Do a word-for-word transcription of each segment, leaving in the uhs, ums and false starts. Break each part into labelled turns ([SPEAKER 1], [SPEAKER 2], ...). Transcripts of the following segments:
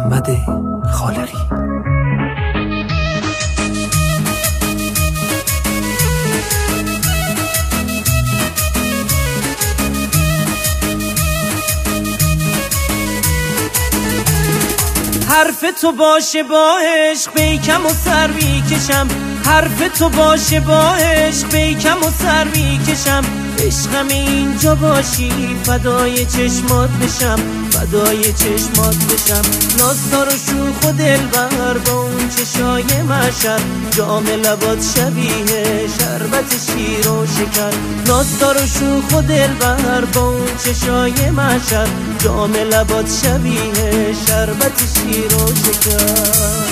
[SPEAKER 1] محمد خالقی.
[SPEAKER 2] حرف تو باشه با عشق بیکم و سر میکشم، حرف تو باشه با عشق بیکم و سر میکشم، عشقم اینجا باشی فدای چشمات بشم، فدای چشمات بشم. نازدار و شوخ و دلبر با اون چشای مشر، جام لبات شبیه شربت شیر و شکر. نازدار و شوخ و دلبر با اون چشای مشر، جام لبات شبیه شربت شیر و شکر.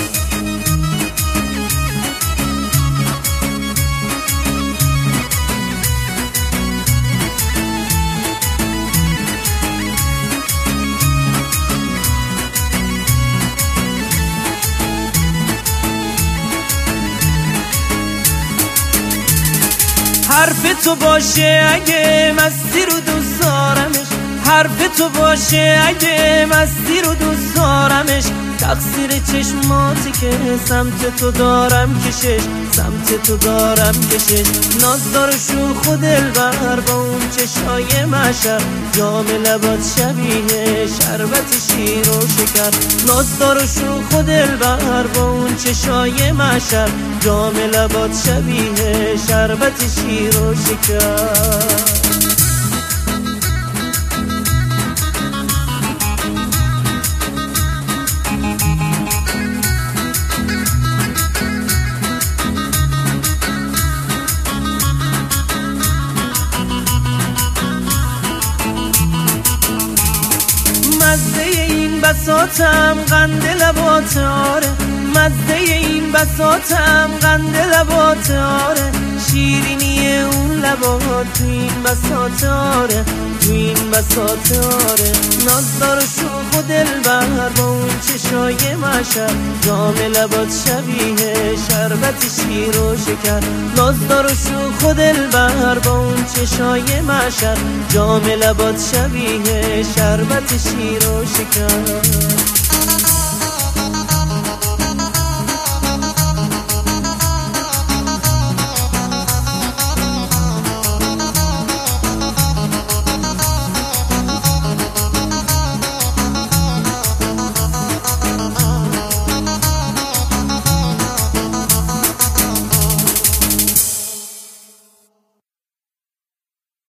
[SPEAKER 2] حرف تو باشه اگه مستی رو دوست دارمش، حرف تو باشه اگه مستی رو دوست دارمش، تقصیر چشماتی که سمت تو دارم کشش، سمت تو دارم کشش. نازدار و شوخ و دلبر با اون چشای مشر، جام لبات شبیه شربت شیر و شکر. نازدار و شوخ و دلبر با اون چشای مشر، جام لبات شبیه شربت شیر و شکر. مزه این بساطم قند لبات آره، مزه این بساطم قند لبات آره، شیرینی اون لبات تو این بساط آره، تو این بساط آره. نازدار و شوخ و دلبر با اون چشای مشر، جام لبات شبیه شربت شیر و شکر. نازدار و شوخ و دلبر با اون چشای مشر، جام لبات شبیه شربت شیر و شکر.